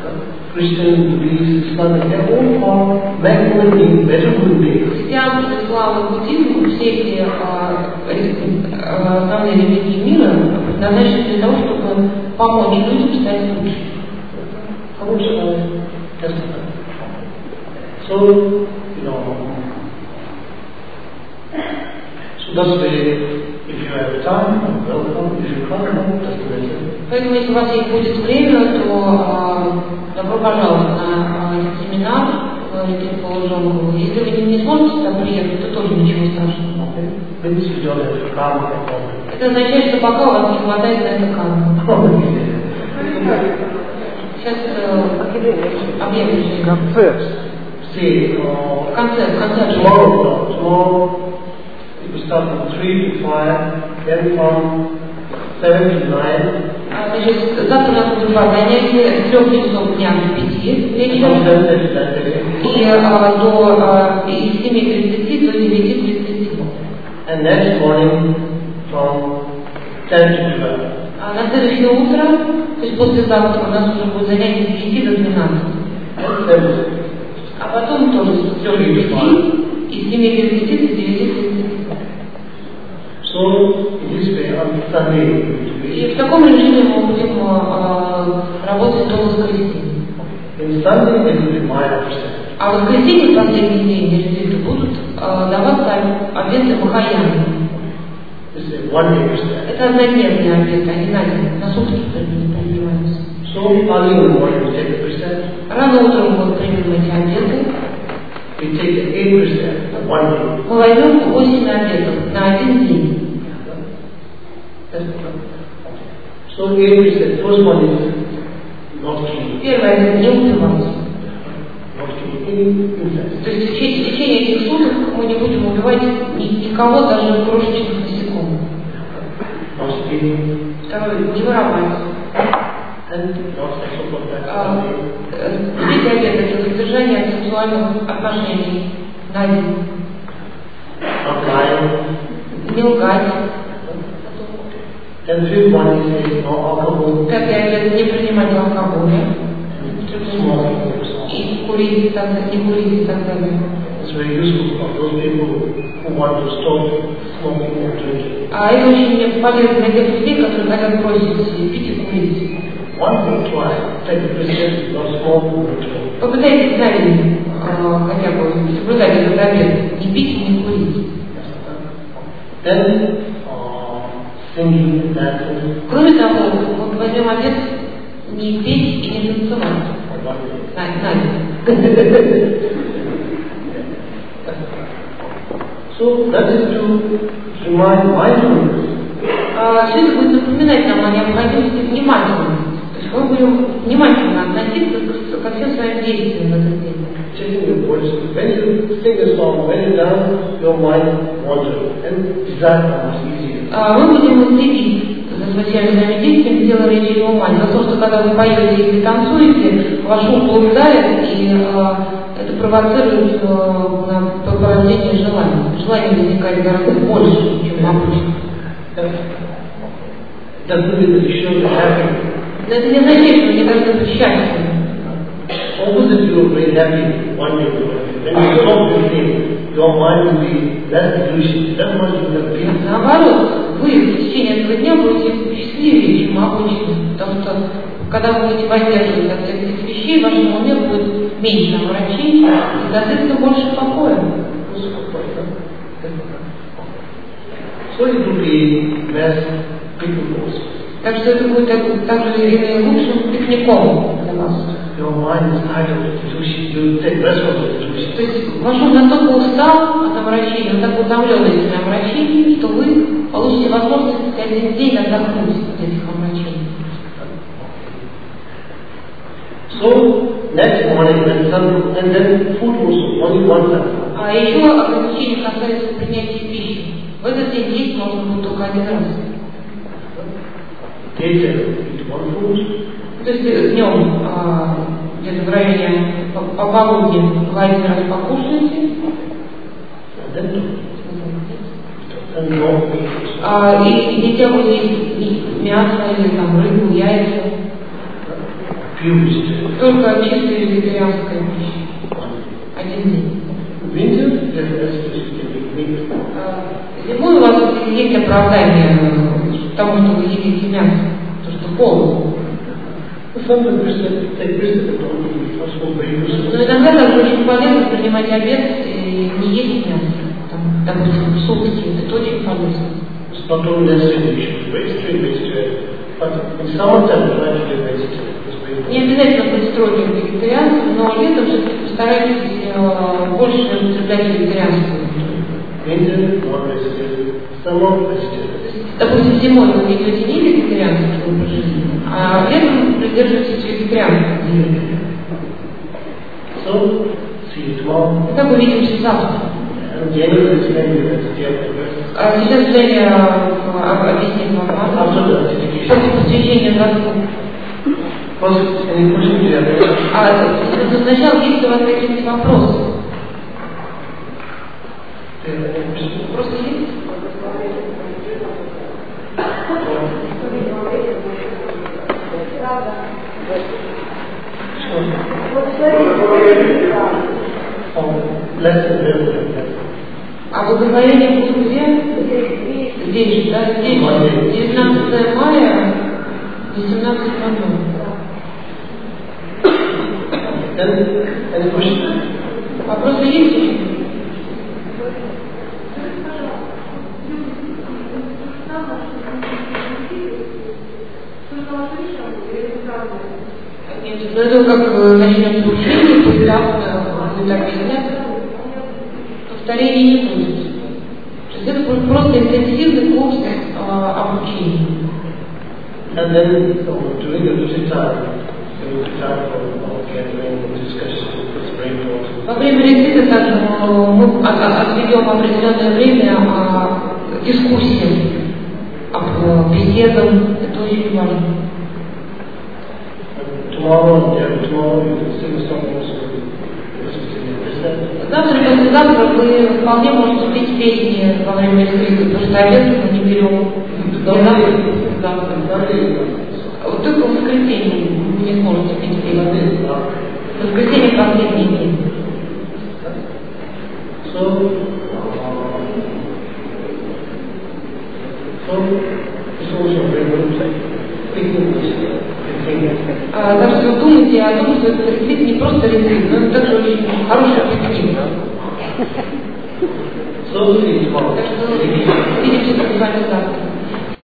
Christian, Buddhist, Islamic, they're all for maximum being better human beings. Христианство, ислам, буддизм, все эти основные религии мира предназначены для того, чтобы помочь людям стать лучше. Хорошо. So, so that's the way, if you have time, welcome, if you can't come, that's the way. Поэтому, если у вас будет время, то добро пожаловать на семинар Ретрита Лужонова. Если вы не сможете туда приехать, то тоже ничего страшного. Это означает, что пока у вас не хватает на это кармы. Сейчас объявлю. Концерт. Tomorrow, it will start from 3 to 5, then from 7 to 9. Значит, завтра у нас будет два занятия с 3 часов дня до 5 вечера и с 7:30 до 9:30. And next morning from 10 to 12. А на следующее утро, то есть послезавтра, у нас уже будет занятие с 10 до 12. А потом тоже с 3 до 5 и с 7:30 до 9:30. So, in this way, on Sunday, и в таком режиме мы будем работать до воскресенья. А в воскресенье, в последний день, если будут даваться обеты Махаяны. Это однодневные обеты, они на сутки принимаются. Рано утром мы примем эти обеты. Мы возьмем 8 обетов на один день. So 8%, first one is not killing. Первое это не убивать. Not killing, то есть в течение этих суток мы не будем убивать никого, даже крошечных насекомых. Второе, не воровать. Третий обет это содержание сексуальных отношений на день. Не лгать. Пятый обет не принимать алкоголя. И курить и так далее. А это очень полезно для тех людей, которые хотят бросить пить и курить. Попытайтесь сами хотя бы соблюдать этот обет, не пить и не курить. Кроме того, вот возьмем обет не петь и не танцевать. So that is to remind mindfulness. Все это будет напоминать нам о необходимости внимательности. То есть мы будем внимательно относиться ко всем своим действиям в этот день. When you sing a song, when you dance, your mind wanders, and desire comes easier. Мы будем следить за своими действиями, делая речи и ума. Дело в том, что когда вы поете или танцуете, ваш ум блуждает, и это провоцирует на порождение желаний. Желание возникает гораздо больше, чем обычно. Это не означает, что мне кажется, это счастье. Opposite you are very happy one day. When you stop thinking, your mind will be less delusion, that much you have peace. Наоборот, вы в течение этого дня будете счастливее, чем обычно. Потому что, когда вы будете воздерживаться от всех этих вещей, в вашем уме будет меньше омрачений и, соответственно, больше покоя. So it will be less people. Так что это будет также и лучшим пикником для вас. Your mind is idle, you take rest of it. То есть ваш ум настолько устал от омрачений, он так утомлен этими омрачениями, что вы получите возможность один день отдохнуть от этих омрачений. So next morning when sun, and then food also, only one time. А еще ограничение касается принятия пищи. В этот день есть можно будет только один раз. То есть днем где-то в районе пополудни вы один раз покушаете. И не те, кто есть мясо или там рыбу, яйца. used. Только чистая вегетарианская пища. Один день. Winter, there's less specific meat. Зимой у вас есть оправдание тому, что вы едите мясо, то, что холодно. Some of the Christians take risk that don't eat possible breakfast. Но иногда также очень полезно принимать обед и не есть мясо. Там, допустим, суп съесть, это очень полезно. It's not only necessary you should vegetarian, but in summertime try to get vegetarian. Не обязательно быть строгим вегетарианцем, но летом все-таки постарайтесь больше употреблять вегетарианство. Winter, not vegetarian. Summer, vegetarian. Допустим, зимой вы ведете не вегетарианский образ жизни, а летом придерживаетесь вегетарианского диеты. So, see you tomorrow. Итак, увидимся завтра. Сейчас Женя объяснит вам после посвящения дворцу. Сначала, есть у вас какие-то вопросы? Просто есть? А благословение будет где? Здесь, да? Здесь. 19 мая, 18:00. Вопросы есть еще? Нет, но это как начнется учение, поэтапно будет объясняться, повторений не будет. То есть это будет просто интенсивный курс обучения. And then during the visit time, во время ретрита также мы отведем определенное время дискуссиям, беседам, это очень важно. Завтра и послезавтра вы вполне можете спеть песни во время ретрита, потому что обед мы не берем. Вот только в воскресенье вы не сможете петь песни. В воскресенье последний день. Так что вы думаете о том, что этот ретрит не просто ретрит, но это также очень хороший пикник. Так что увидимся с вами завтра.